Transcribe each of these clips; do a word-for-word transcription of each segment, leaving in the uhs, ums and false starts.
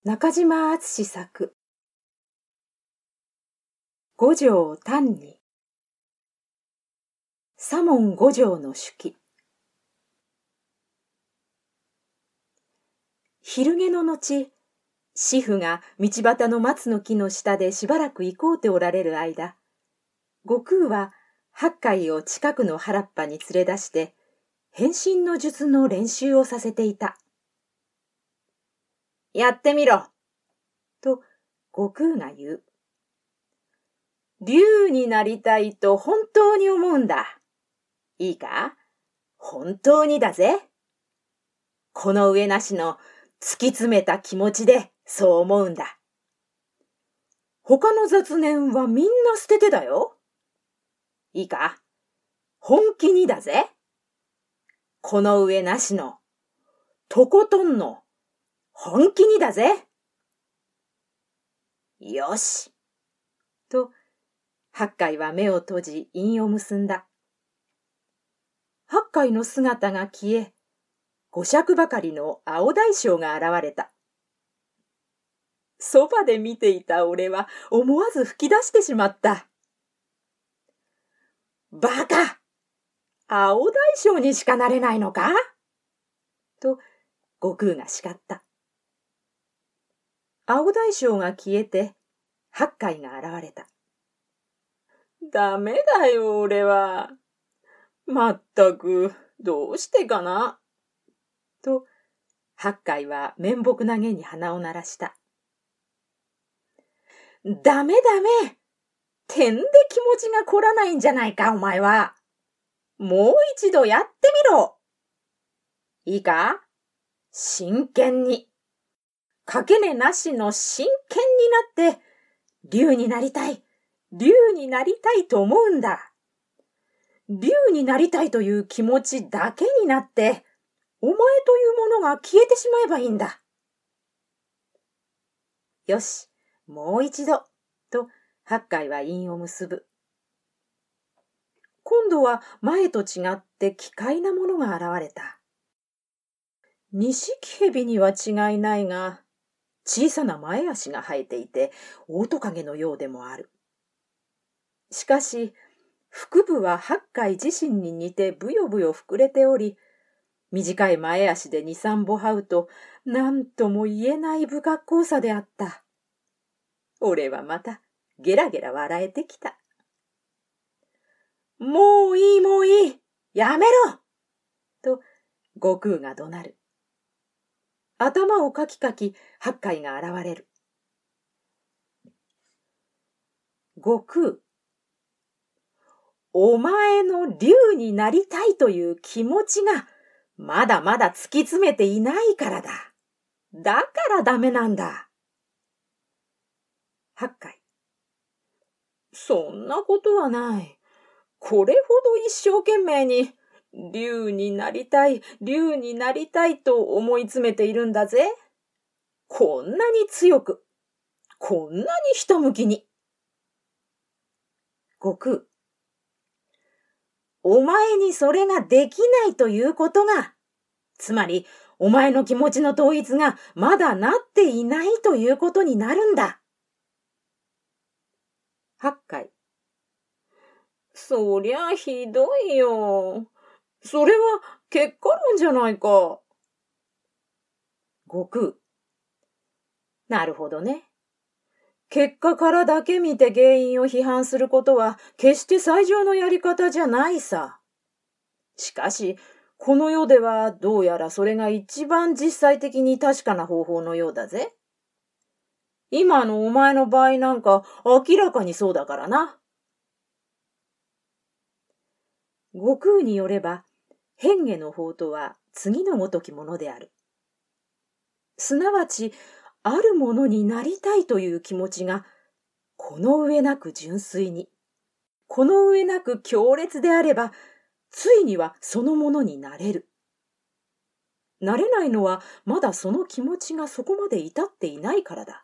中島敦作五条単に左門五条の手記。昼寝の後、師父が道端の松の木の下でしばらく行こうておられる間、悟空は八海を近くの原っぱに連れ出して変身の術の練習をさせていた。やってみろと悟空が言う。竜になりたいと本当に思うんだ。いいか？本当にだぜ。この上なしの突き詰めた気持ちでそう思うんだ。他の雑念はみんな捨ててだよ。いいか？本気にだぜ。この上なしの、とことんの、本気にだぜ。よし。と、八海は目を閉じ印を結んだ。八海の姿が消え、五尺ばかりの青大将が現れた。そばで見ていた俺は思わず吹き出してしまった。バカ！青大将にしかなれないのか？と、悟空が叱った。青大将が消えて、八海が現れた。ダメだよ、俺は。まったく、どうしてかな。と、八海は面目なげに鼻を鳴らした。ダメダメ。てんで気持ちが凝らないんじゃないか、お前は。もう一度やってみろ。いいか？真剣に。かけねなしの真剣になって、竜になりたい、竜になりたいと思うんだ。竜になりたいという気持ちだけになって、お前というものが消えてしまえばいいんだ。よし、もう一度、と八海は印を結ぶ。今度は前と違って奇怪なものが現れた。錦蛇には違いないが、小さな前足が生えていて、オオトカゲのようでもある。しかし、腹部は八海自身に似てぶよぶよ膨れており、短い前足で二三歩這うと、何とも言えない不格好さであった。俺はまたゲラゲラ笑えてきた。もういいもういい、やめろと悟空が怒鳴る。頭をかきかき八海が現れる。悟空、お前の竜になりたいという気持ちがまだまだ突き詰めていないからだ。だからダメなんだ。八海、そんなことはない。これほど一生懸命に竜になりたい、竜になりたいと思い詰めているんだぜ。こんなに強く、こんなにひたむきに。悟空、お前にそれができないということが、つまりお前の気持ちの統一がまだなっていないということになるんだ。八海、そりゃひどいよ。それは結果論じゃないか。悟空、なるほどね。結果からだけ見て原因を批判することは決して最上のやり方じゃないさ。しかし、この世ではどうやらそれが一番実際的に確かな方法のようだぜ。今のお前の場合なんか明らかにそうだからな。悟空によれば、変化の法とは次のごときものである。すなわち、あるものになりたいという気持ちが、この上なく純粋に、この上なく強烈であれば、ついにはそのものになれる。なれないのは、まだその気持ちがそこまで至っていないからだ。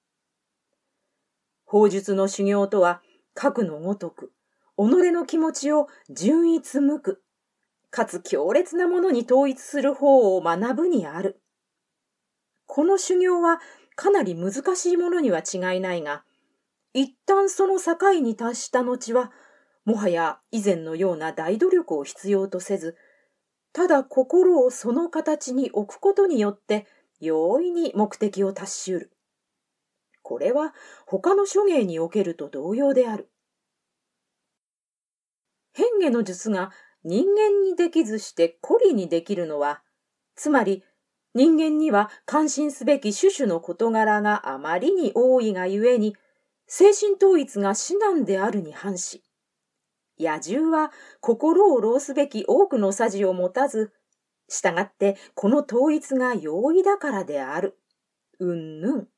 法術の修行とは、核のごとく、己の気持ちを純一無垢、かつ強烈なものに統一する方を学ぶにある。この修行はかなり難しいものには違いないが、一旦その境に達した後は、もはや以前のような大努力を必要とせず、ただ心をその形に置くことによって、容易に目的を達しうる。これは他の諸芸におけると同様である。変化の術が人間にできずして孤利にできるのは、つまり人間には関心すべき種々の事柄があまりに多いがゆえに、精神統一が至難であるに反し、野獣は心を労すべき多くのさじを持たず、したがってこの統一が容易だからである。うんぬん。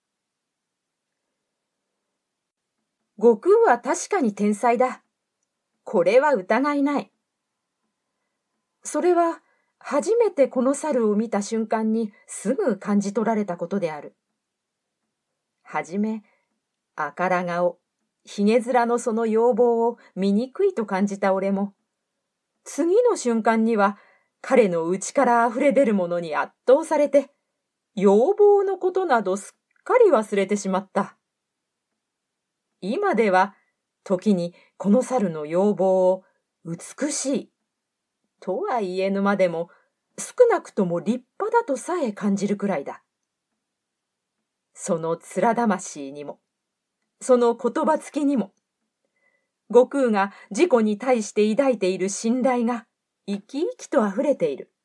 悟空は確かに天才だ。これは疑いない。それは初めてこの猿を見た瞬間にすぐ感じ取られたことである。はじめ、赤ら顔、ひげ面のその容貌を醜いと感じた俺も、次の瞬間には彼の内から溢れ出るものに圧倒されて、容貌のことなどすっかり忘れてしまった。今では、時にこの猿の容貌を美しいとは言えぬまでも、少なくとも立派だとさえ感じるくらいだ。その面魂にも、その言葉つきにも、悟空が自己に対して抱いている信頼が生き生きと溢れている。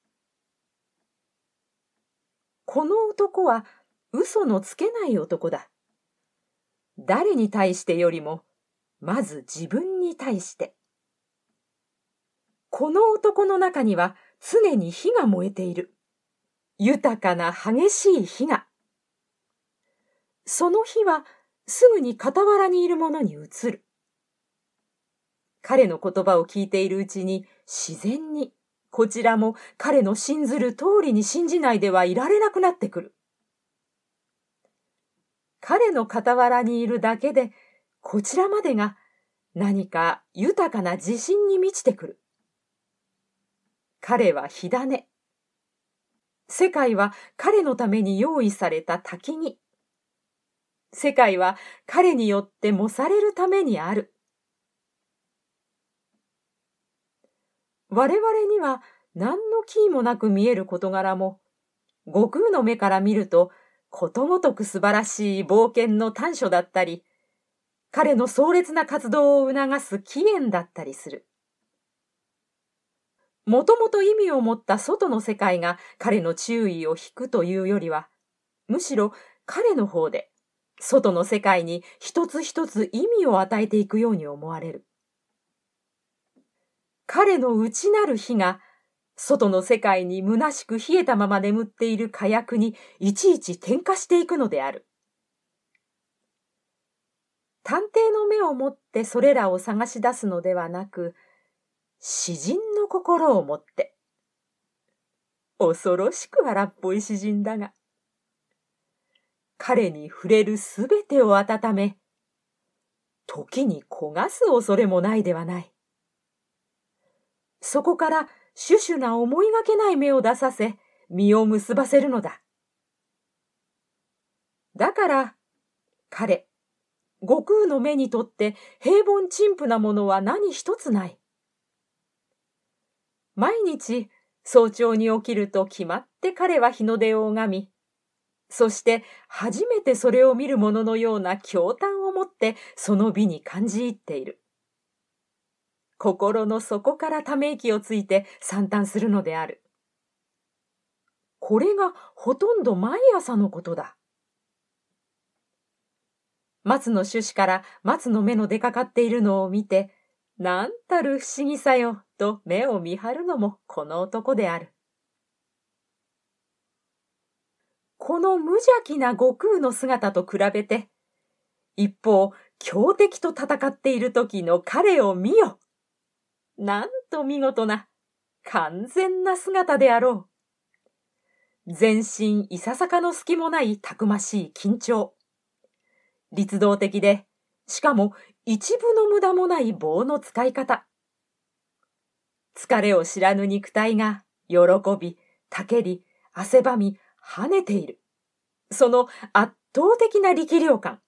この男は嘘のつけない男だ。誰に対してよりも、まず自分に対して。この男の中には常に火が燃えている。豊かな激しい火が。その火はすぐに傍らにいるものに移る。彼の言葉を聞いているうちに自然にこちらも彼の信ずる通りに信じないではいられなくなってくる。彼の傍らにいるだけでこちらまでが何か豊かな自信に満ちてくる。彼は火種。世界は彼のために用意された焚き木。世界は彼によって模されるためにある。我々には何のキーもなく見える事柄も、悟空の目から見るとことごとく素晴らしい冒険の短所だったり、彼の壮烈な活動を促す起源だったりする。もともと意味を持った外の世界が彼の注意を引くというよりは、むしろ彼の方で外の世界に一つ一つ意味を与えていくように思われる。彼の内なる火が外の世界に虚しく冷えたまま眠っている火薬にいちいち点火していくのである。探偵の目を持ってそれらを探し出すのではなく、詩人の心を持って。恐ろしく荒っぽい詩人だが、彼に触れるすべてを温め、時に焦がす恐れもないではない。そこから種々な思いがけない目を出させ、実を結ばせるのだ。だから、彼、悟空の目にとって平凡陳腐なものは何一つない。毎日、早朝に起きると決まって彼は日の出を拝み、そして初めてそれを見るもののような驚嘆を持ってその美に感じ入っている。心の底からため息をついて賛嘆するのである。これがほとんど毎朝のことだ。松の種子から松の芽の出かかっているのを見て、なんたる不思議さよと目を見張るのもこの男である。この無邪気な悟空の姿と比べて、一方、強敵と戦っている時の彼を見よ。なんと見事な、完全な姿であろう。全身いささかの隙もないたくましい緊張。律動的で、しかも一分の無駄もない棒の使い方。疲れを知らぬ肉体が喜び、たけり、汗ばみ、跳ねている。 その圧倒的な力量感。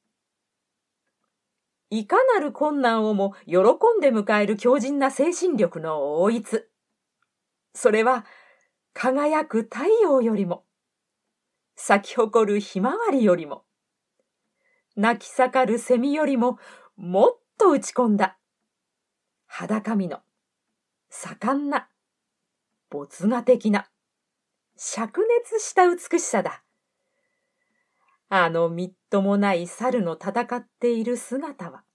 いかなる困難をも喜んで迎える強靭な精神力の応一。それは輝く太陽よりも、咲き誇るひまわりよりも、泣き盛る蝉よりももっと打ち込んだ、裸身の、盛んな、没我的な、灼熱した美しさだ。あのみっともない猿の戦っている姿は。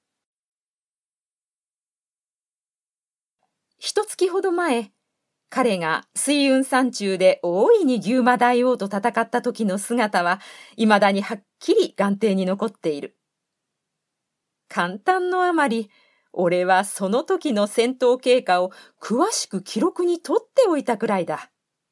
一月ほど前、彼が水雲山中で大いに牛馬大王と戦った時の姿は、いまだにはっきり眼底に残っている。簡単のあまり、俺はその時の戦闘経過を詳しく記録に取っておいたくらいだ。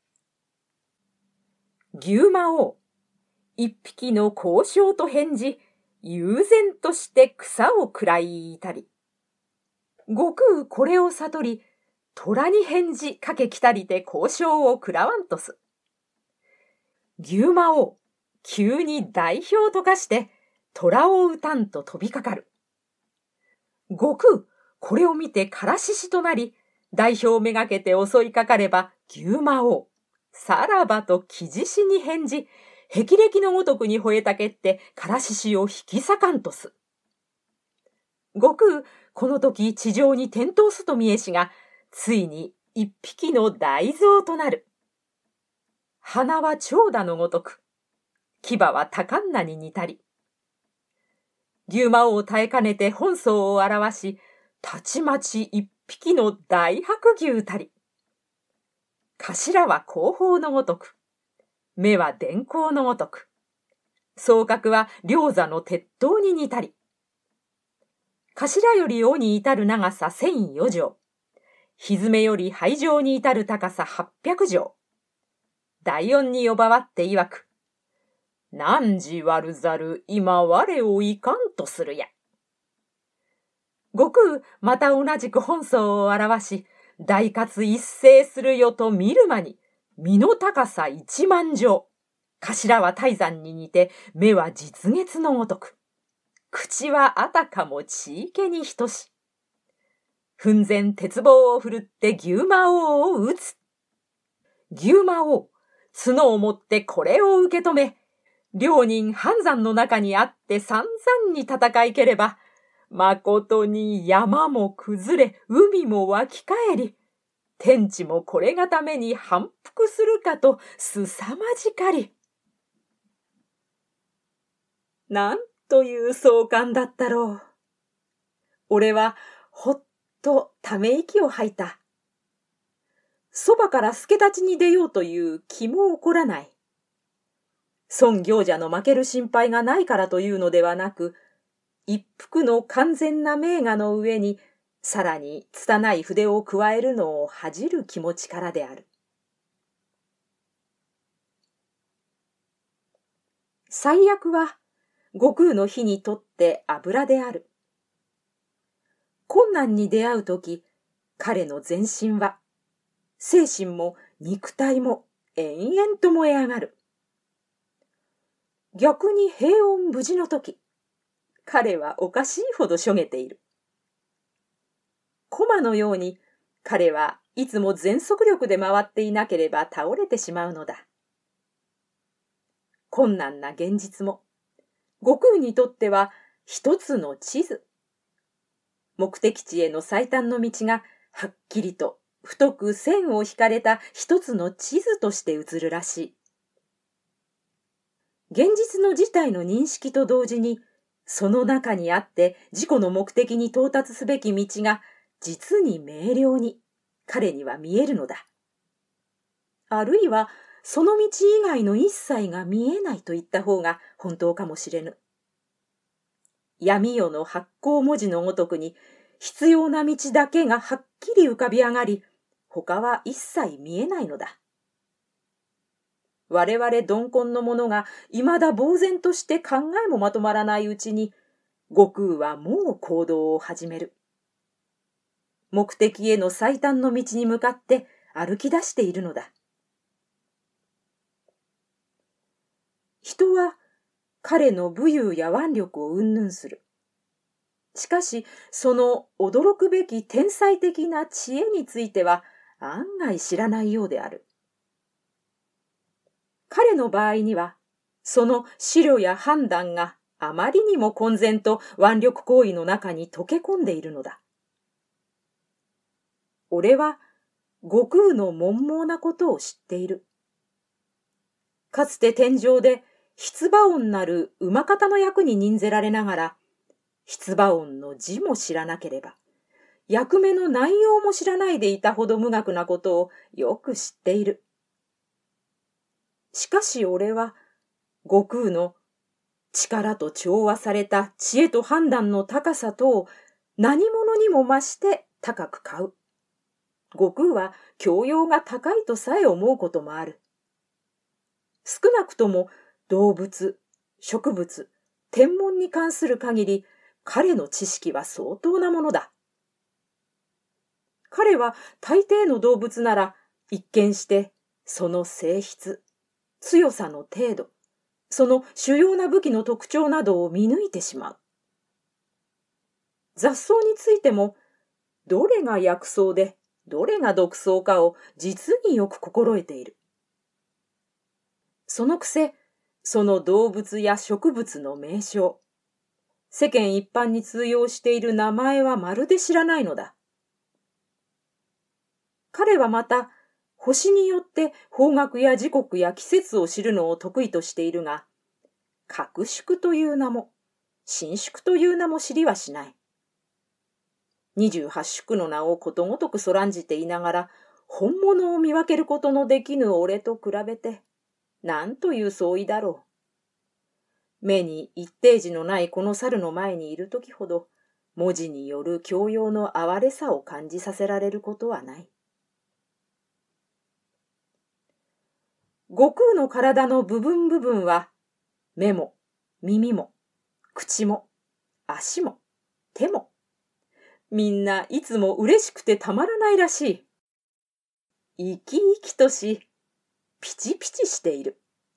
牛馬王、一匹の交渉と返事、悠然として草を食らいたり。悟空これを悟り、虎に返事かけきたりて交渉を食らわんとす。牛馬王、急に代表とかして、虎を撃たんと飛びかかる。悟空、これを見てからししとなり、代表めがけて襲いかかれば、牛馬王、さらばときじしに返事、霹靂のごとくに吠えたけって、からししを引き裂かんとす。悟空、この時地上に転倒すと見えしが、ついに一匹の大象となる。鼻は長蛇のごとく、牙は多感なに似たり。牛馬王を耐えかねて本相を表し、たちまち一匹の大白牛たり。頭は広報のごとく、目は電光のごとく、双角は両座の鉄塔に似たり。頭より尾に至る長さ千余丈、蹄より背上に至る高さ八百丈。第四に呼ばわって曰く、汝悪ざる今我をいかんとするや。悟空また同じく本相を表し、大喝一斉するよと見る間に、身の高さ一万丈。頭は大山に似て、目は実月のごとく。口はあたかもちいけに等し。奮然鉄棒を振るって牛馬王を撃つ。牛馬王、角を持ってこれを受け止め、両人半山の中にあって散々に戦いければ、まことに山も崩れ、海も湧き返り、天地もこれがために反復するかとすさまじかり。なんという壮観だったろう。俺はほっとため息を吐いた。そばから助太刀に出ようという気も起こらない。孫行者の負ける心配がないからというのではなく、一幅の完全な名画の上に、さらに拙い筆を加えるのを恥じる気持ちからである。最悪は、悟空の火にとって油である。困難に出会うとき、彼の全身は、精神も肉体も延々と燃え上がる。逆に平穏無事のとき、彼はおかしいほどしょげている。駒のように彼はいつも全速力で回っていなければ倒れてしまうのだ。困難な現実も、悟空にとっては一つの地図。目的地への最短の道がはっきりと太く線を引かれた一つの地図として映るらしい。現実の事態の認識と同時に、その中にあって自己の目的に到達すべき道が実に明瞭に彼には見えるのだ。あるいはその道以外の一切が見えないと言った方が本当かもしれぬ。闇夜の発光文字のごとくに必要な道だけがはっきり浮かび上がり、他は一切見えないのだ。我々鈍根の者が未だ呆然として考えもまとまらないうちに、悟空はもう行動を始める。目的への最短の道に向かって歩き出しているのだ。人は彼の武勇や腕力を云々する。しかし、その驚くべき天才的な知恵については案外知らないようである。彼の場合には、その思慮や判断があまりにも混然と腕力行為の中に溶け込んでいるのだ。俺は悟空の悶々なことを知っている。かつて天上で筆馬音なる馬方の役に任ぜられながら、筆馬音の字も知らなければ、役目の内容も知らないでいたほど無学なことをよく知っている。しかし俺は、悟空の力と調和された知恵と判断の高さとを何者にも増して高く買う。悟空は教養が高いとさえ思うこともある。少なくとも動物、植物、天文に関する限り、彼の知識は相当なものだ。彼は大抵の動物なら一見してその性質、強さの程度、その主要な武器の特徴などを見抜いてしまう。雑草についても、どれが薬草でどれが毒草かを実によく心得ている。そのくせ、その動物や植物の名称、世間一般に通用している名前はまるで知らないのだ。彼はまた、星によって方角や時刻や季節を知るのを得意としているが、隔宿という名も、伸縮という名も知りはしない。二十八宿の名をことごとくそらんじていながら、本物を見分けることのできぬ俺と比べて、なんという相違だろう。目に一定時のないこの猿の前にいるときほど、文字による教養の哀れさを感じさせられることはない。悟空の体の部分部分は、目も、耳も、口も、足も、手も、みんないつも嬉しくてたまらないらしい。生き生きとし、ピチピチしている。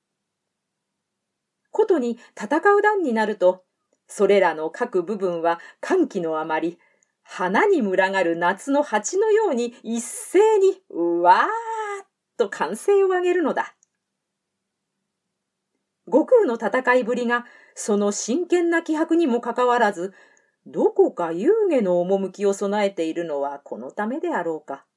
ことに戦う段になると、それらの各部分は歓喜のあまり、花に群がる夏の蜂のように一斉にうわーっと歓声を上げるのだ。悟空の戦いぶりがその真剣な気迫にもかかわらず、どこか遊戯の趣を備えているのはこのためであろうか。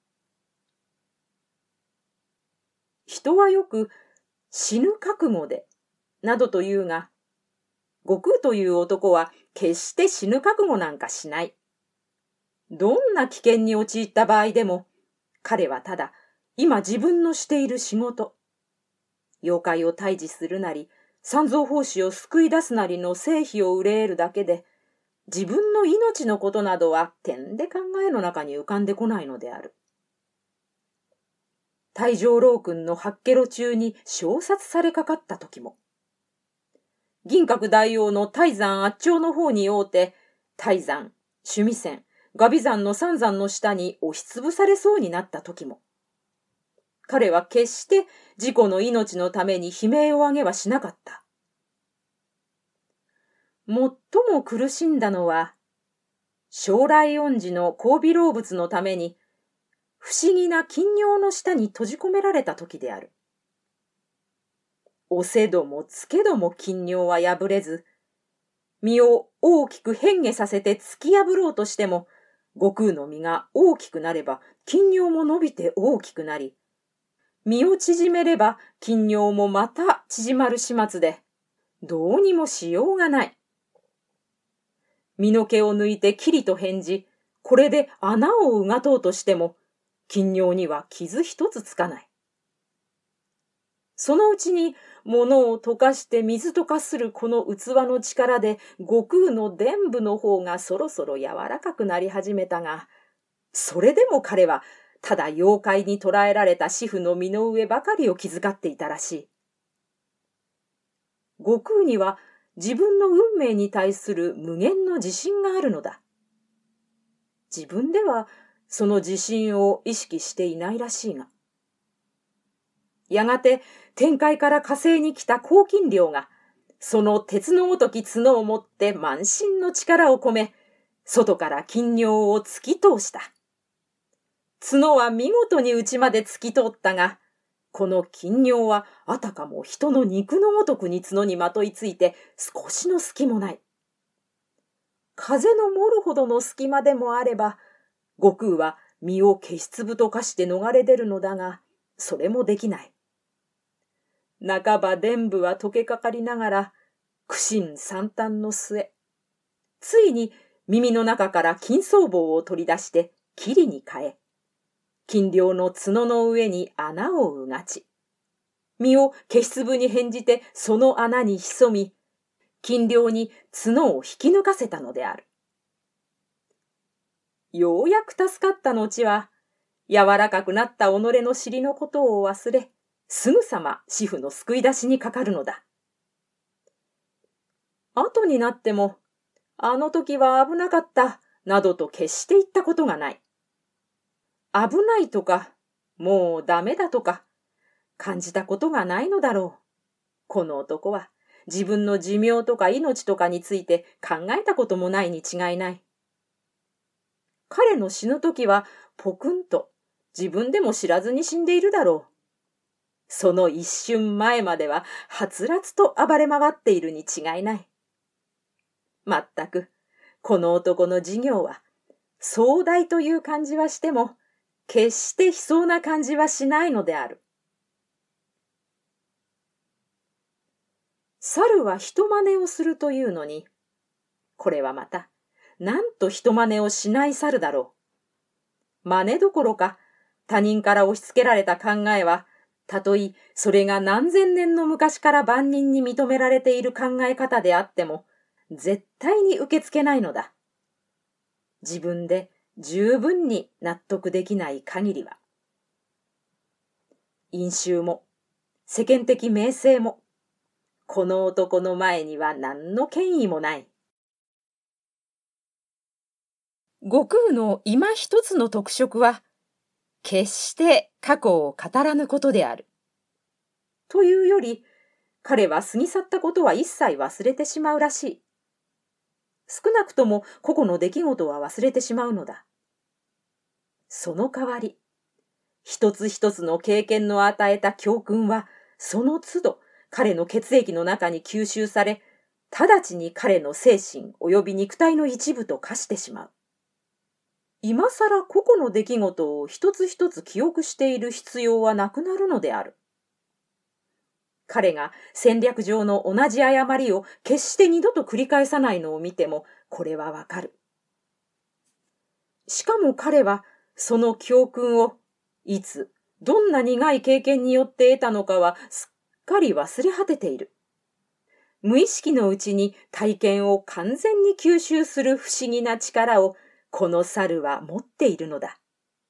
人はよく死ぬ覚悟で、などと言うが、悟空という男は決して死ぬ覚悟なんかしない。どんな危険に陥った場合でも、彼はただ今自分のしている仕事、妖怪を退治するなり、三蔵法師を救い出すなりの成否を憂えるだけで、自分の命のことなどは点で考えの中に浮かんでこないのである。太上老君の八ケロ中に焼殺されかかった時も、銀閣大王の泰山圧頂の方に会うて、泰山、須弥山、峨眉山の三山の下に押しつぶされそうになった時も、彼は決して自己の命のために悲鳴を上げはしなかった。最も苦しんだのは、将来恩寺の交尾老物のために、不思議な金尿の下に閉じ込められた時である。押せどもつけども金尿は破れず、身を大きく変化させて突き破ろうとしても、悟空の身が大きくなれば金尿も伸びて大きくなり、身を縮めれば金尿もまた縮まる始末で、どうにもしようがない。身の毛を抜いてキリと返じ、これで穴をうがとうとしても、金尿には傷一つつかない。そのうちに物を溶かして水と化するこの器の力で悟空の伝部の方がそろそろ柔らかくなり始めたが、それでも彼はただ妖怪に捕らえられた死婦の身の上ばかりを気遣っていたらしい。悟空には自分の運命に対する無限の自信があるのだ。自分ではその自信を意識していないらしいが、やがて天界から火星に来た黄金竜がその鉄のごとき角を持って満身の力を込め、外から金尿を突き通した。角は見事に内まで突き通ったが、この金尿はあたかも人の肉のごとくに角にまといついて少しの隙もない。風の漏るほどの隙間でもあれば、悟空は身を消しつぶと化して逃れ出るのだが、それもできない。半ば伝部は溶けかかりながら、苦心惨憺の末、ついに耳の中から金僧棒を取り出して霧に変え、金龍の角の上に穴をうがち、身を消しつぶに変じてその穴に潜み、金龍に角を引き抜かせたのである。ようやく助かった後は、柔らかくなった己の尻のことを忘れ、すぐさま主婦の救い出しにかかるのだ。後になっても、あの時は危なかった、などと決して言ったことがない。危ないとか、もうダメだとか、感じたことがないのだろう。この男は自分の寿命とか命とかについて考えたこともないに違いない。彼の死ぬ時はポクンと自分でも知らずに死んでいるだろう。その一瞬前までははつらつと暴れ回っているに違いない。まったく、この男の事業は壮大という感じはしても、決して悲壮な感じはしないのである。猿は人真似をするというのに、これはまた、なんと人真似をしない猿だろう。真似どころか、他人から押し付けられた考えは、たとえそれが何千年の昔から万人に認められている考え方であっても、絶対に受け付けないのだ。自分で十分に納得できない限りは。飲酒も、世間的名声も、この男の前には何の権威もない。悟空の今一つの特色は、決して過去を語らぬことである。というより、彼は過ぎ去ったことは一切忘れてしまうらしい。少なくとも個々の出来事は忘れてしまうのだ。その代わり、一つ一つの経験の与えた教訓は、その都度彼の血液の中に吸収され、直ちに彼の精神及び肉体の一部と化してしまう。今さら個々の出来事を一つ一つ記憶している必要はなくなるのである。彼が戦略上の同じ誤りを決して二度と繰り返さないのを見ても、これはわかる。しかも彼は、その教訓を、いつ、どんな苦い経験によって得たのかは、すっかり忘れ果てている。無意識のうちに体験を完全に吸収する不思議な力を、この猿は持っているのだ。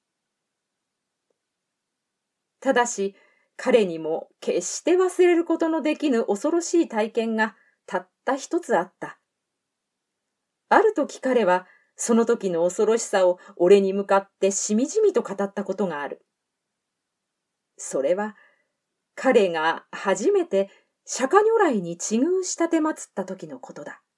ただし、彼にも決して忘れることのできぬ恐ろしい体験がたった一つあった。ある時彼はその時の恐ろしさを俺に向かってしみじみと語ったことがある。それは彼が初めて釈迦如来に治遇したてまつった時のことだ。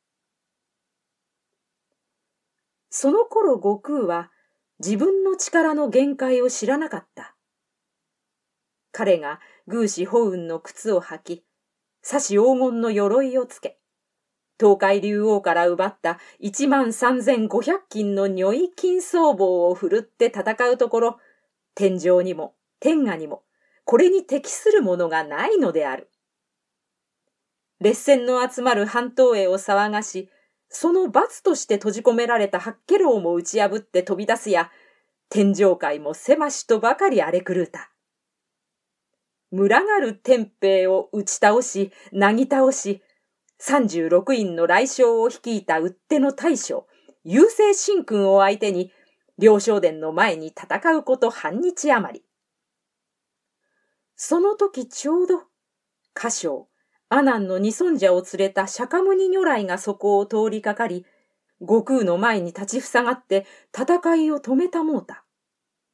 その頃悟空は自分の力の限界を知らなかった。彼が宮司法雲の靴を履き、左子黄金の鎧をつけ、東海竜王から奪った一万三千五百金の如意金僧棒を振るって戦うところ、天上にも天下にもこれに適するものがないのである。列戦の集まる半島へを騒がし、その罰として閉じ込められた八卦楼も打ち破って飛び出すや、天上界も狭しとばかり荒れ狂うた。群がる天兵を打ち倒し、なぎ倒し、三十六院の来将を率いた打っての大将、雄星神君を相手に、両正殿の前に戦うこと半日余り。その時ちょうど、華将、阿南の二尊者を連れた釈迦牟尼如来がそこを通りかかり、悟空の前に立ちふさがって戦いを止めたもうた。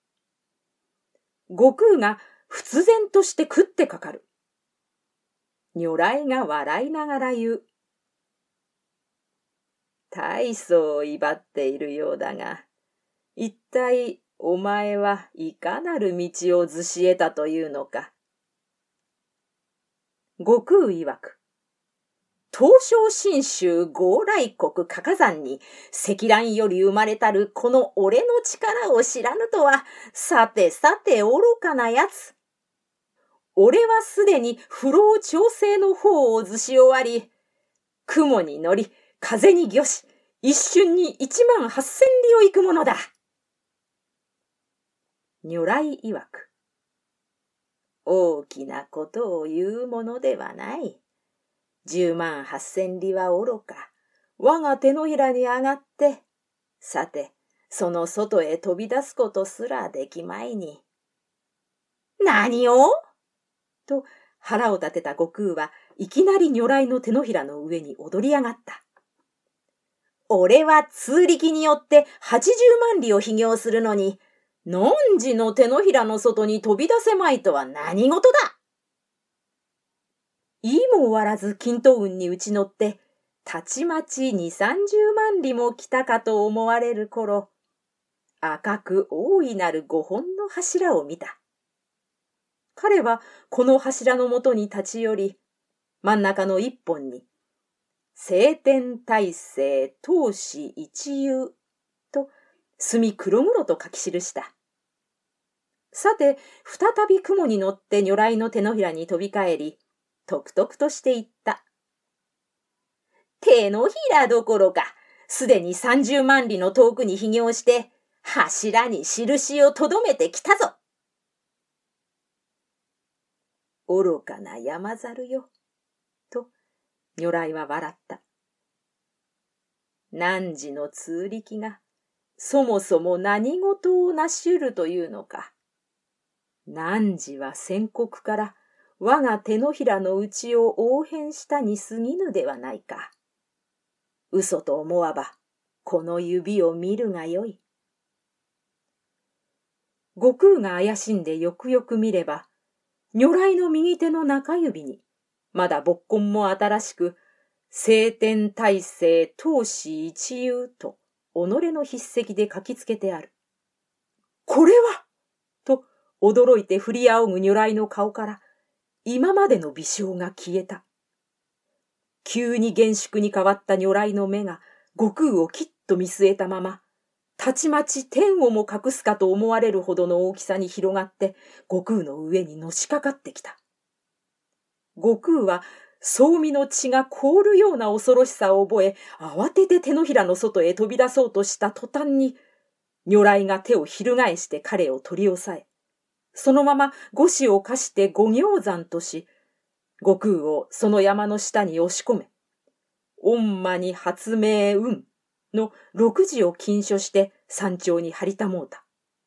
悟空が忽然として食ってかかる。 如来が笑いながら言う。大層威張っているようだが、一体お前はいかなる道を図し得たというのか。悟空曰く、東照神州強来国加賀山に積乱より生まれたるこの俺の力を知らぬとは、さてさて愚かなやつ。俺はすでに不老長生の方を図し終わり、雲に乗り、風に御し、一瞬に一万八千里を行くものだ。如来曰く、大きなことを言うものではない。十万八千里は愚か、我が手のひらに上がって、さて、その外へ飛び出すことすらできまいに。何をと腹を立てた悟空はいきなり如来の手のひらの上に踊り上がった。俺は通力によって八十万里を飛行するのに、汝の手のひらの外に飛び出せまいとは何事だ。言いも終わらず均等運に打ち乗って、たちまち二三十万里も来たかと思われる頃、赤く大いなる五本の柱を見た。彼はこの柱のもとに立ち寄り、真ん中の一本に、青天大聖東子一遊と墨黒々と書き記した。さて、再び雲に乗って如来の手のひらに飛び返り、とくとくとして言った。手のひらどころか、すでに三十万里の遠くに飛行して、柱に印をとどめてきたぞ。愚かな山猿よ、と如来は笑った。汝の通力が、そもそも何事を成し得るというのか。汝は先刻から我が手のひらの内を応変したに過ぎぬではないか。嘘と思わば、この指を見るがよい。悟空が怪しんでよくよく見れば、如来の右手の中指に、まだ勃根も新しく、青天大聖東子一遊と己の筆跡で書きつけてある。これはと驚いて振り仰ぐ如来の顔から、今までの微笑が消えた。急に厳粛に変わった如来の目が悟空をきっと見据えたまま、たちまち天をも隠すかと思われるほどの大きさに広がって悟空の上にのしかかってきた。悟空は総身の血が凍るような恐ろしさを覚え、慌てて手のひらの外へ飛び出そうとした途端に、如来が手を翻して彼を取り押さえ、そのまま五指を貸して五行山とし、悟空をその山の下に押し込め、御魔に発明運の六字を禁書して山頂に張りたもうた。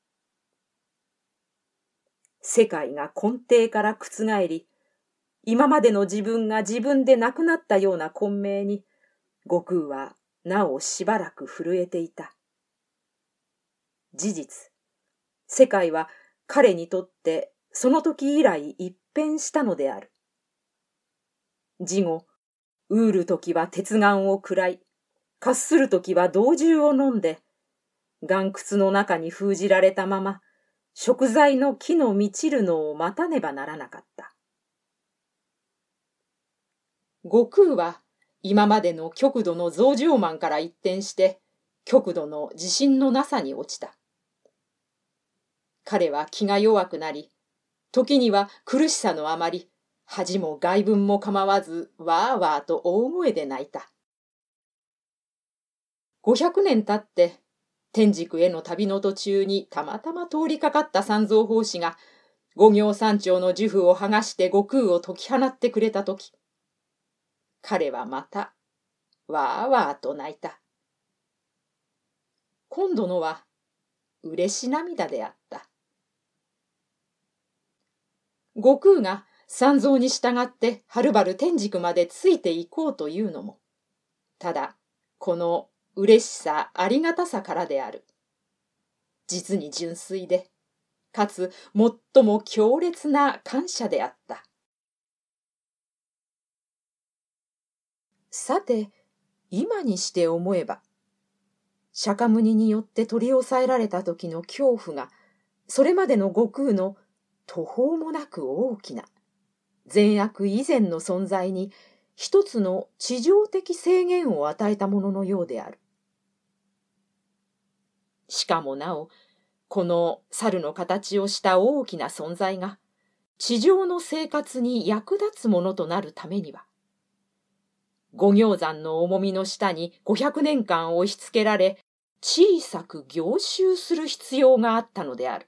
世界が根底から覆り、今までの自分が自分でなくなったような混迷に、悟空はなおしばらく震えていた。事実、世界は彼にとってその時以来一変したのである。事後、ううるときは鉄丸を食らい、かっするときは道汁を飲んで、岩窟の中に封じられたまま、食材の木の満ちるのを待たねばならなかった。悟空は今までの極度の増上慢から一転して極度の自信のなさに落ちた。彼は気が弱くなり、時には苦しさのあまり、恥も外聞も構わずわーわーと大声で泣いた。五百年経って天竺への旅の途中にたまたま通りかかった三蔵法師が五行山頂の呪符を剥がして悟空を解き放ってくれたとき、彼はまた、わーわーと泣いた。今度のは、嬉し涙であった。悟空が三蔵に従ってはるばる天竺までついて行こうというのも、ただ、この嬉しさありがたさからである。実に純粋で、かつ最も強烈な感謝であった。 さて、今にして思えば、釈迦牟尼によって取り押さえられた時の恐怖が、それまでの悟空の途方もなく大きな、善悪以前の存在に一つの地上的制限を与えたもののようである。しかもなお、この猿の形をした大きな存在が、地上の生活に役立つものとなるためには、五行山の重みの下にごひゃくねんかん押し付けられ、小さく凝集する必要があったのである。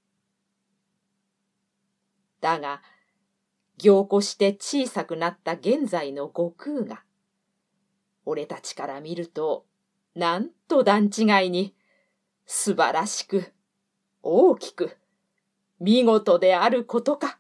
だが、凝固して小さくなった現在の悟空が、俺たちから見ると、なんと段違いに、素晴らしく、大きく、見事であることか。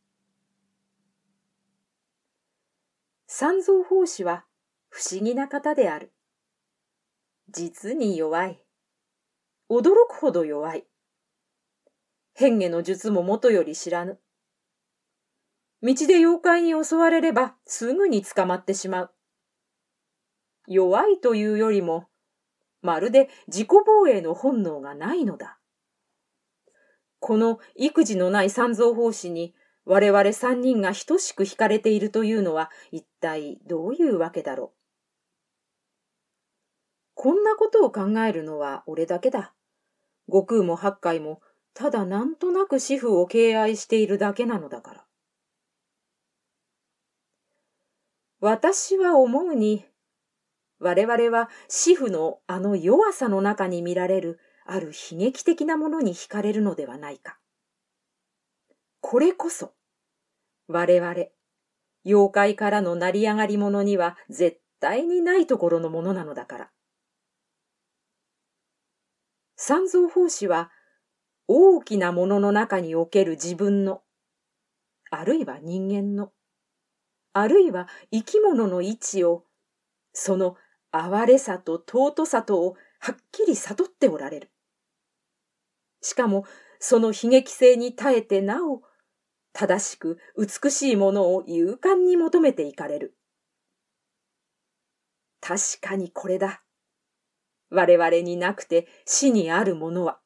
三蔵法師は不思議な方である。実に弱い。驚くほど弱い。変化の術ももとより知らぬ。道で妖怪に襲われればすぐに捕まってしまう。弱いというよりも、まるで自己防衛の本能がないのだ。この育児のない三蔵法師に我々三人が等しく惹かれているというのは一体どういうわけだろう。こんなことを考えるのは俺だけだ。悟空も八海もただなんとなく師父を敬愛しているだけなのだから。私は思うに、我々は師父のあの弱さの中に見られるある悲劇的なものに惹かれるのではないか。これこそ、我々、妖怪からの成り上がり者には絶対にないところのものなのだから。三蔵法師は、大きなものの中における自分の、あるいは人間の、あるいは生き物の位置を、その哀れさと尊さとをはっきり悟っておられる。しかも、その悲劇性に耐えてなお、正しく美しいものを勇敢に求めていかれる。確かにこれだ。我々になくて死にあるものは。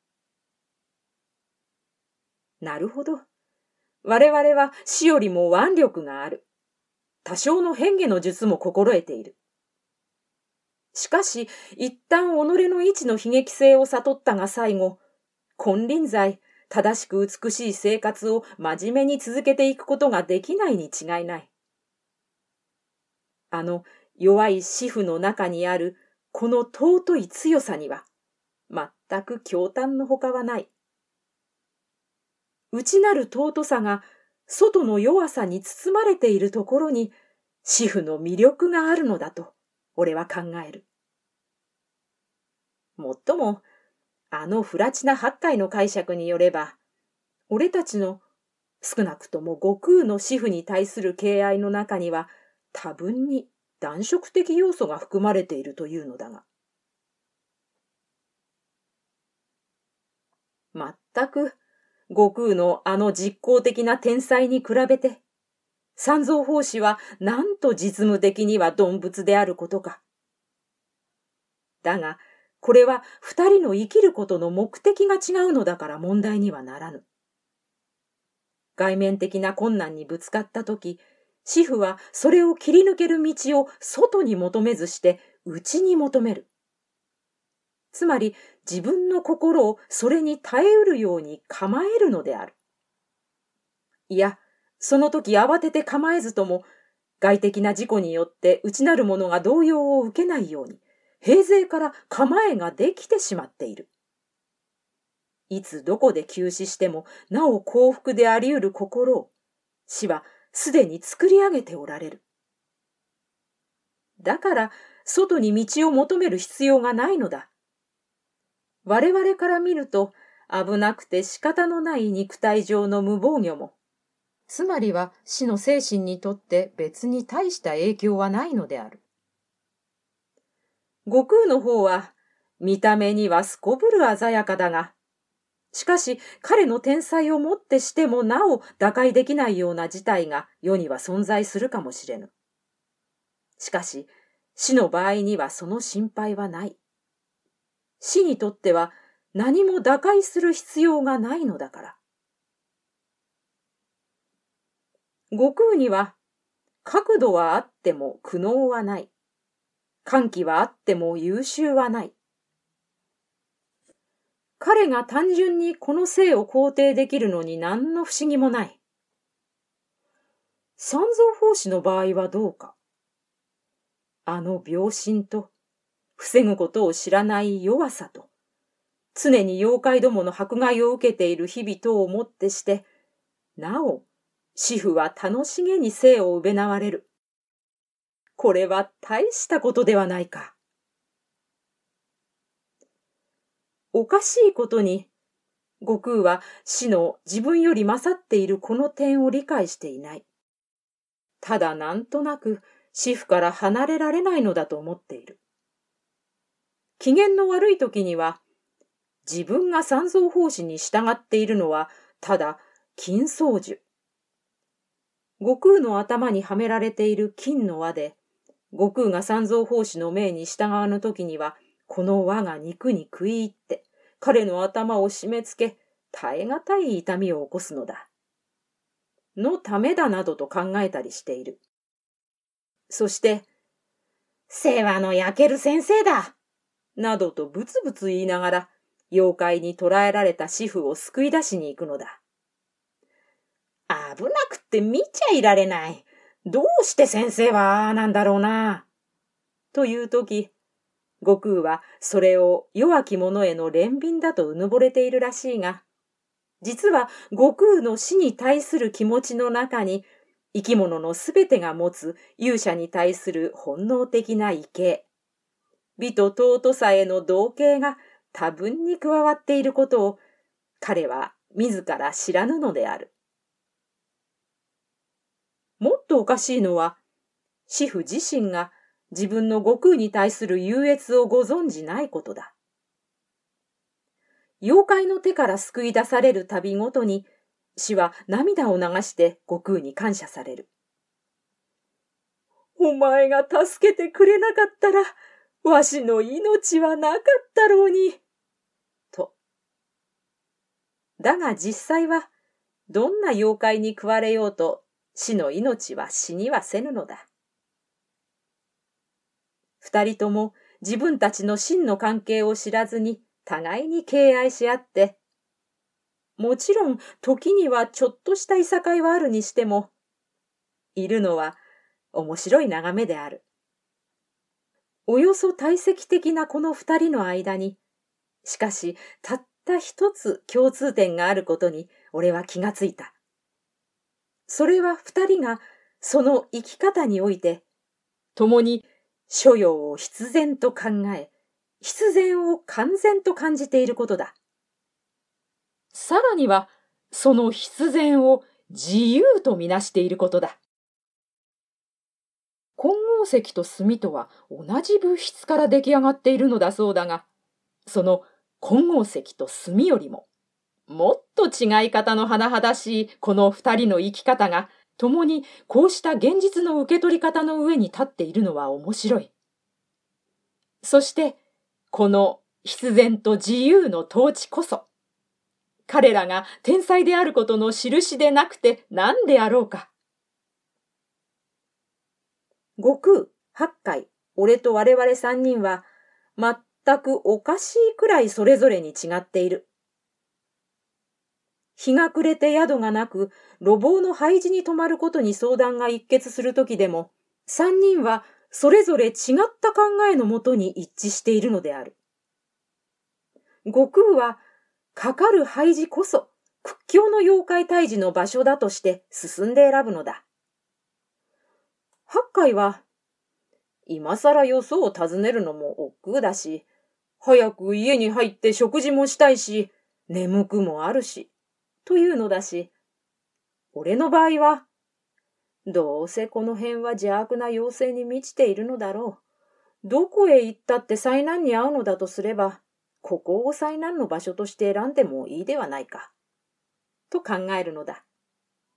なるほど。我々は死よりも腕力がある。多少の変化の術も心得ている。しかし、一旦己の位置の悲劇性を悟ったが最後、金輪際、正しく美しい生活を真面目に続けていくことができないに違いない。あの弱い師父の中にあるこの尊い強さには、全く驚嘆のほかはない。内なる尊さが外の弱さに包まれているところに、師父の魅力があるのだと、俺は考える。もっとも、あの不埒な八海の解釈によれば、俺たちの少なくとも悟空の師父に対する敬愛の中には多分に男色的要素が含まれているというのだが。まったく悟空のあの実効的な天才に比べて、三蔵法師はなんと実務的には鈍物であることか。だが、これは二人の生きることの目的が違うのだから問題にはならぬ。外面的な困難にぶつかったとき、師父はそれを切り抜ける道を外に求めずして内に求める。つまり自分の心をそれに耐えうるように構えるのである。いや、その時慌てて構えずとも、外的な事故によって内なる者が動揺を受けないように、平勢から構えができてしまっている。いつどこで急死してもなお幸福であり得る心を、死はすでに作り上げておられる。だから外に道を求める必要がないのだ。我々から見ると危なくて仕方のない肉体上の無防御も、つまりは死の精神にとって別に大した影響はないのである。悟空の方は見た目にはすこぶる鮮やかだが、しかし彼の天才をもってしてもなお打開できないような事態が世には存在するかもしれぬ。しかし死の場合にはその心配はない。死にとっては何も打開する必要がないのだから。悟空には角度はあっても苦悩はない。歓喜はあっても優秀はない。彼が単純にこの生を肯定できるのに何の不思議もない。三蔵法師の場合はどうか。あの病心と、防ぐことを知らない弱さと、常に妖怪どもの迫害を受けている日々とをもってして、なお、主婦は楽しげに生をうべなわれる。これは大したことではないか。おかしいことに、悟空は死の自分より勝っているこの点を理解していない。ただなんとなく死婦から離れられないのだと思っている。機嫌の悪い時には、自分が三蔵法師に従っているのはただ金草樹。悟空の頭にはめられている金の輪で、悟空が三蔵法師の命に従わぬ時には、この輪が肉に食い入って、彼の頭を締め付け、耐え難い痛みを起こすのだ。のためだなどと考えたりしている。そして、世話の焼ける先生だなどとブツブツ言いながら、妖怪に捕らえられた主婦を救い出しに行くのだ。危なくって見ちゃいられない。どうして先生はああなんだろうな。というとき、悟空はそれを弱き者への憐憫だとうぬぼれているらしいが、実は悟空の死に対する気持ちの中に、生き物のすべてが持つ勇者に対する本能的な畏敬、美と尊さへの同型が多分に加わっていることを、彼は自ら知らぬのである。もっとおかしいのは、主婦自身が自分の悟空に対する優越をご存じないことだ。妖怪の手から救い出されるたびごとに、死は涙を流して悟空に感謝される。お前が助けてくれなかったら、わしの命はなかったろうに。と。だが実際は、どんな妖怪に食われようと、死の命は死にはせぬのだ。二人とも自分たちの真の関係を知らずに互いに敬愛し合って、もちろん時にはちょっとしたいさかいはあるにしても、いるのは面白い眺めである。およそ体積的なこの二人の間に、しかし、たった一つ共通点があることに俺は気がついた。それは二人がその生き方において、共に所要を必然と考え、必然を完全と感じていることだ。さらには、その必然を自由とみなしていることだ。混合石と炭とは同じ物質から出来上がっているのだそうだが、その混合石と炭よりも、もっと違い方の甚だしいこの二人の生き方が、共にこうした現実の受け取り方の上に立っているのは面白い。そして、この必然と自由の統治こそ、彼らが天才であることの印でなくて何であろうか。悟空、八海、俺と我々三人は、全くおかしいくらいそれぞれに違っている。日が暮れて宿がなく、路傍の廃寺に泊まることに相談が一決するときでも、三人はそれぞれ違った考えのもとに一致しているのである。悟空は、かかる廃寺こそ、屈強の妖怪退治の場所だとして進んで選ぶのだ。八海は、今更よそを訪ねるのも億劫だし、早く家に入って食事もしたいし、眠くもあるし、というのだし、俺の場合は、どうせこの辺は邪悪な妖精に満ちているのだろう。どこへ行ったって災難に遭うのだとすれば、ここを災難の場所として選んでもいいではないか。と考えるのだ。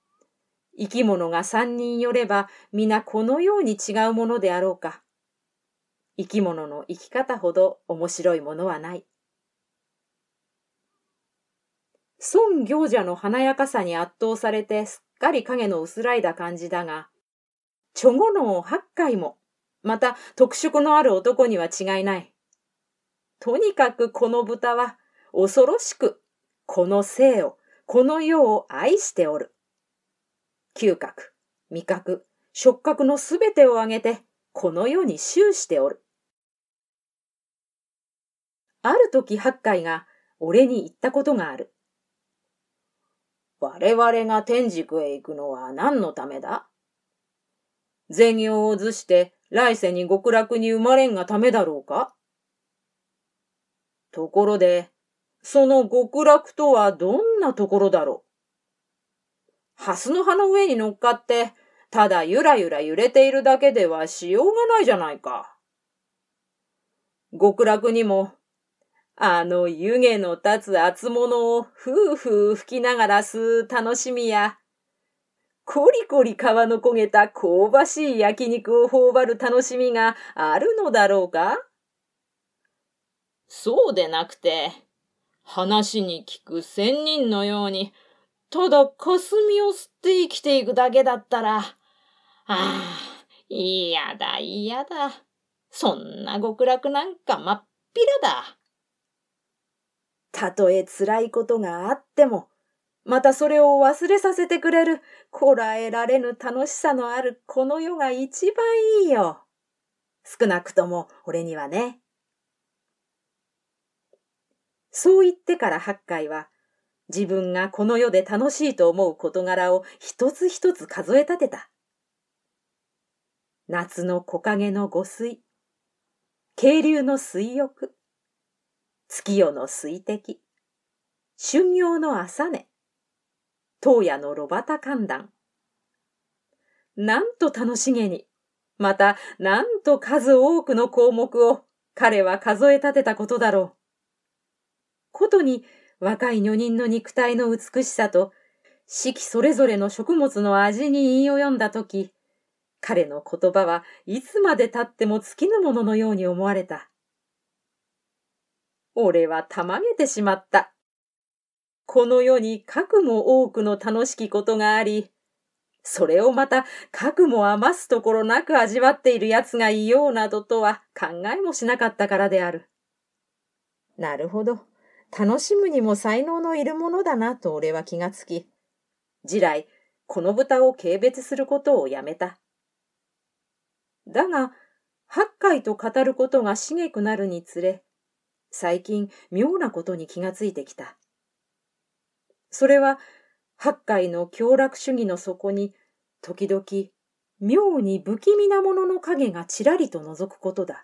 生き物が三人よれば、皆このように違うものであろうか。 生き物の生き方ほど面白いものはない。孫行者の華やかさに圧倒されてすっかり影の薄らいだ感じだが、チョゴの八海も、また特色のある男には違いない。とにかくこの豚は恐ろしく、この生を、この世を愛しておる。嗅覚、味覚、触覚のすべてを挙げて、この世に終しておる。ある時八海が俺に言ったことがある。我々が天竺へ行くのは何のためだ？善行を図して来世に極楽に生まれんがためだろうか？ところで、その極楽とはどんなところだろう？ハスの葉の上に乗っかって、ただゆらゆら揺れているだけではしようがないじゃないか。極楽にも、あの湯気の立つ厚物をふうふう吹きながら吸う楽しみや、コリコリ皮の焦げた香ばしい焼肉を頬張る楽しみがあるのだろうか？そうでなくて、話に聞く仙人のように、ただ霞を吸って生きていくだけだったら、ああ、嫌だ嫌だ。そんな極楽なんかまっぴらだ。たとえ辛いことがあっても、またそれを忘れさせてくれる、こらえられぬ楽しさのあるこの世が一番いいよ。少なくとも俺にはね。そう言ってから八海は、自分がこの世で楽しいと思う事柄を一つ一つ数え立てた。夏の木陰の御水、渓流の水浴、月夜の水滴、春陽の朝寝、当夜の炉端観覧。なんと楽しげに、またなんと数多くの項目を彼は数え立てたことだろう。ことに若い女人の肉体の美しさと四季それぞれの食物の味に言い及んだとき、彼の言葉はいつまで経っても尽きぬもののように思われた。俺はたまげてしまった。この世にかくも多くの楽しきことがあり、それをまたかくも余すところなく味わっている奴がいようなどとは考えもしなかったからである。なるほど。楽しむにも才能のいるものだなと俺は気がつき、次来、この豚を軽蔑することをやめた。だが、八海と語ることがしげくなるにつれ、最近妙なことに気がついてきた。それは、八海の享楽主義の底に、時々、妙に不気味なものの影がちらりと覗くことだ。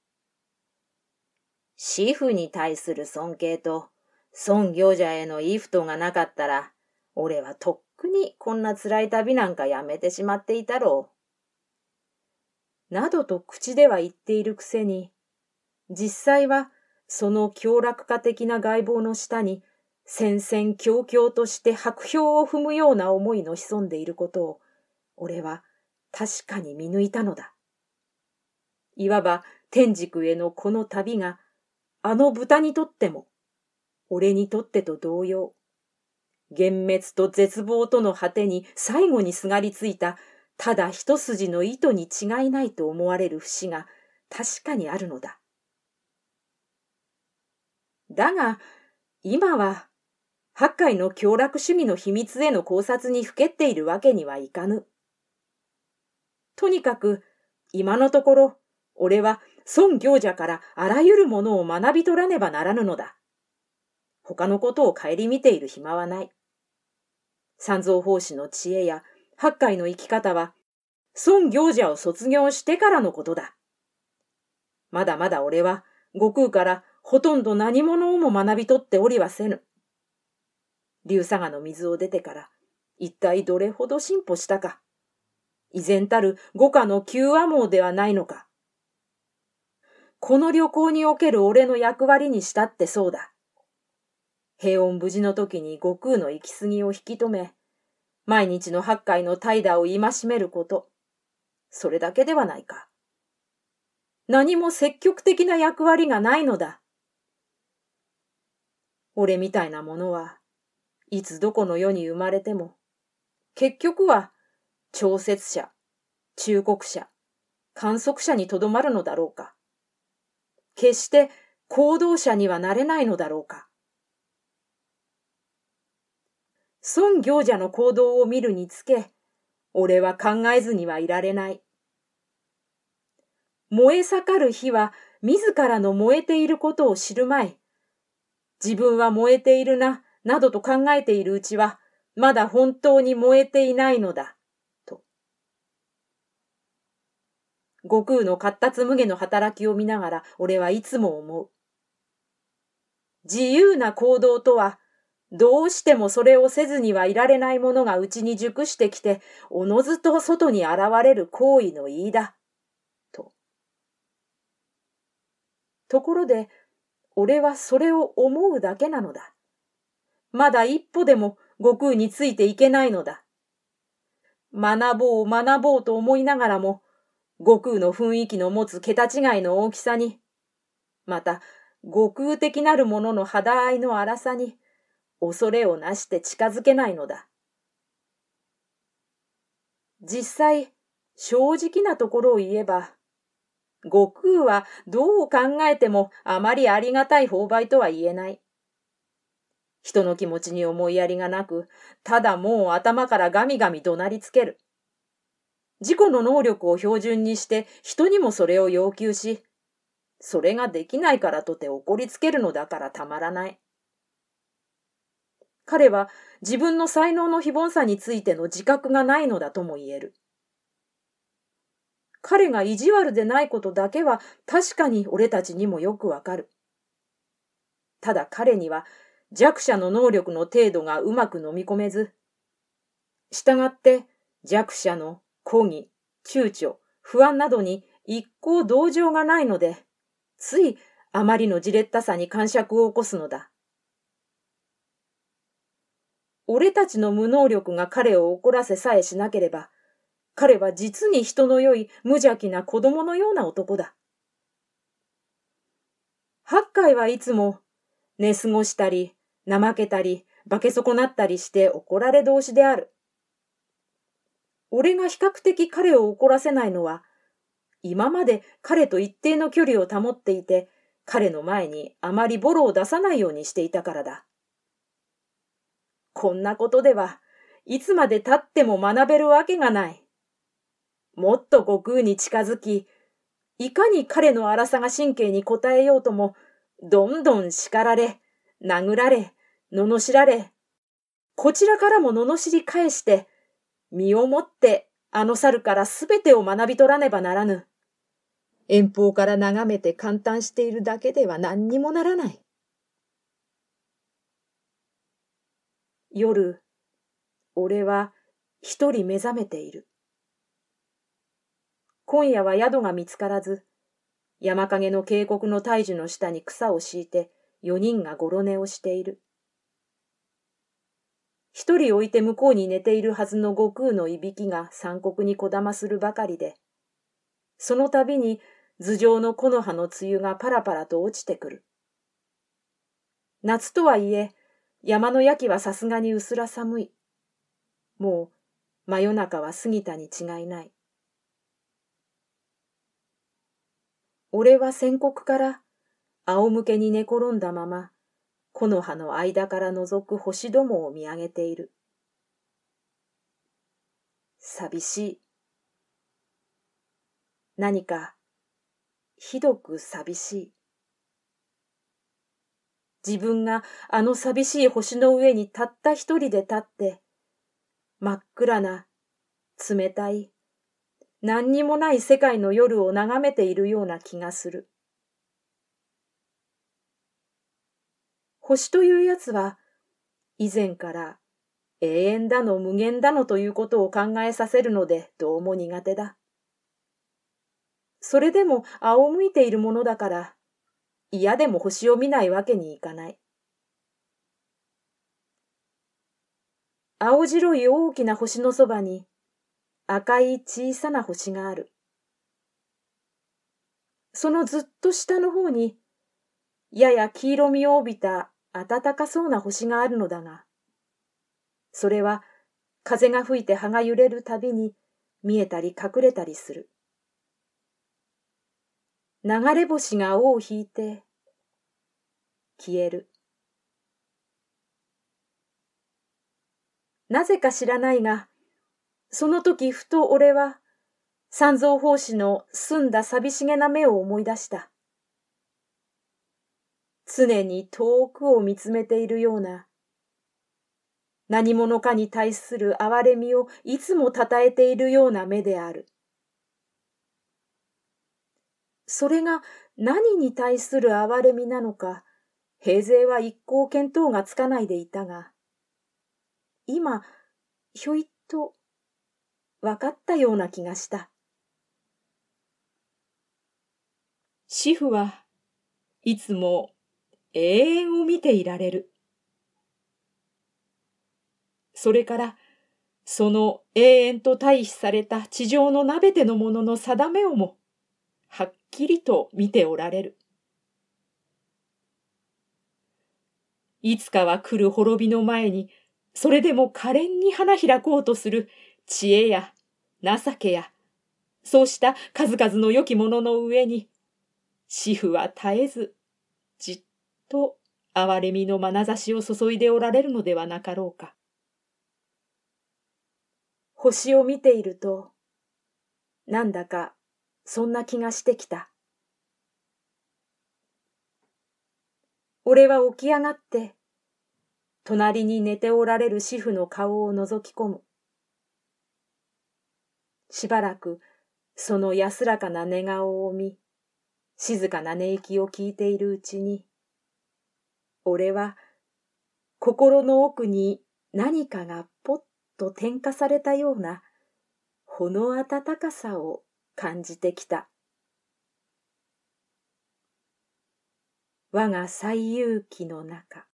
師父に対する尊敬と、孫行者への畏怖がなかったら、俺はとっくにこんな辛い旅なんかやめてしまっていたろう。などと口では言っているくせに、実際はその享楽家的な外貌の下に、戦々恐々として白氷を踏むような思いの潜んでいることを、俺は確かに見抜いたのだ。いわば天竺へのこの旅が、あの豚にとっても、俺にとってと同様、幻滅と絶望との果てに最後にすがりついた、ただ一筋の糸に違いないと思われる節が確かにあるのだ。だが、今は、八海の享楽主義の秘密への考察にふけっているわけにはいかぬ。とにかく、今のところ、俺は孫行者からあらゆるものを学び取らねばならぬのだ。他のことを顧みている暇はない。三蔵法師の知恵や八海の生き方は、孫行者を卒業してからのことだ。まだまだ俺は悟空からほとんど何者をも学び取っておりはせぬ。竜佐賀の水を出てから一体どれほど進歩したか。依然たる五家の九阿毛ではないのか。この旅行における俺の役割にしたってそうだ。平穏無事の時に悟空の行き過ぎを引き止め、毎日の八海の怠惰を戒めること。それだけではないか。 何も積極的な役割がないのだ。俺みたいなものはいつどこの世に生まれても、結局は調節者、忠告者、観測者にとどまるのだろうか。決して行動者にはなれないのだろうか。孫行者の行動を見るにつけ、俺は考えずにはいられない。燃え盛る火は自らの燃えていることを知るまい。自分は燃えているな、などと考えているうちは、まだ本当に燃えていないのだ、と。悟空の闊達無下の働きを見ながら、俺はいつも思う。自由な行動とは、どうしてもそれをせずにはいられないものがうちに熟してきて、おのずと外に現れる行為の言いだ、と。ところで、俺はそれを思うだけなのだ。まだ一歩でも悟空についていけないのだ。学ぼう学ぼうと思いながらも、悟空の雰囲気の持つ桁違いの大きさに、また悟空的なるものの肌合いの荒さに、恐れをなして近づけないのだ。実際、正直なところを言えば、悟空はどう考えてもあまりありがたい購買とは言えない。人の気持ちに思いやりがなく、ただもう頭からガミガミ怒鳴りつける。自己の能力を標準にして人にもそれを要求し、それができないからとて怒りつけるのだからたまらない。彼は自分の才能の非凡さについての自覚がないのだとも言える。彼が意地悪でないことだけは確かに俺たちにもよくわかる。ただ彼には弱者の能力の程度がうまく飲み込めず、したがって弱者の抗議、躊躇、不安などに一向同情がないので、ついあまりのじれったさに癇癪を起こすのだ。俺たちの無能力が彼を怒らせさえしなければ、彼は実に人の良い無邪気な子供のような男だ。八海はいつも寝過ごしたり、怠けたり、化け損なったりして怒られ同士である。俺が比較的彼を怒らせないのは、今まで彼と一定の距離を保っていて、彼の前にあまりボロを出さないようにしていたからだ。こんなことではいつまで経っても学べるわけがない。もっと悟空に近づき、いかに彼の荒さが神経に応えようとも、どんどん叱られ、殴られ、罵られ、こちらからも罵り返して、身をもってあの猿からすべてを学び取らねばならぬ。遠方から眺めて感嘆しているだけでは何にもならない。夜、俺は一人目覚めている。今夜は宿が見つからず、山陰の渓谷の大樹の下に草を敷いて四人がごろ寝をしている。一人置いて向こうに寝ているはずの悟空のいびきが山谷にこだまするばかりで、その度に頭上の木の葉の露がパラパラと落ちてくる。夏とはいえ、山の焼きはさすがにうすら寒い。もう真夜中は過ぎたに違いない。俺は仙谷から仰向けに寝転んだまま、木の葉の間から覗く星どもを見上げている。寂しい。何か、ひどく寂しい。自分があの寂しい星の上にたった一人で立って、真っ暗な、冷たい、何にもない世界の夜を眺めているような気がする。星というやつは、以前から永遠だの無限だのということを考えさせるのでどうも苦手だ。それでも仰向いているものだから、嫌でも星を見ないわけにいかない。青白い大きな星のそばに赤い小さな星がある。 そのずっと下の方に、やや黄色みを帯びた暖かそうな星があるのだが、それは風が吹いて葉が揺れるたびに見えたり隠れたりする。流れ星が尾を引いて消える。なぜか知らないが、その時ふと俺は三蔵法師の澄んだ寂しげな目を思い出した。常に遠くを見つめているような、何者かに対する憐れみをいつもたたえているような目である。それが何に対する憐れみなのか、平勢は一向見当がつかないでいたが、今、ひょいっと分かったような気がした。主婦はいつも永遠を見ていられる。それから、その永遠と対比された地上のなべてのものの定めをも、はっきりと見ておられる。いつかは来る滅びの前に、それでも可憐に花開こうとする知恵や情けや、そうした数々の良きものの上に、主婦は絶えず、じっと憐れみの眼差しを注いでおられるのではなかろうか。星を見ていると、なんだかそんな気がしてきた。俺は起き上がって、隣に寝ておられる主婦の顔を覗き込む。しばらくその安らかな寝顔を見、静かな寝息を聞いているうちに、俺は心の奥に何かがぽっと点火されたようなほの温かさを感じてきた。我が最幽期の中。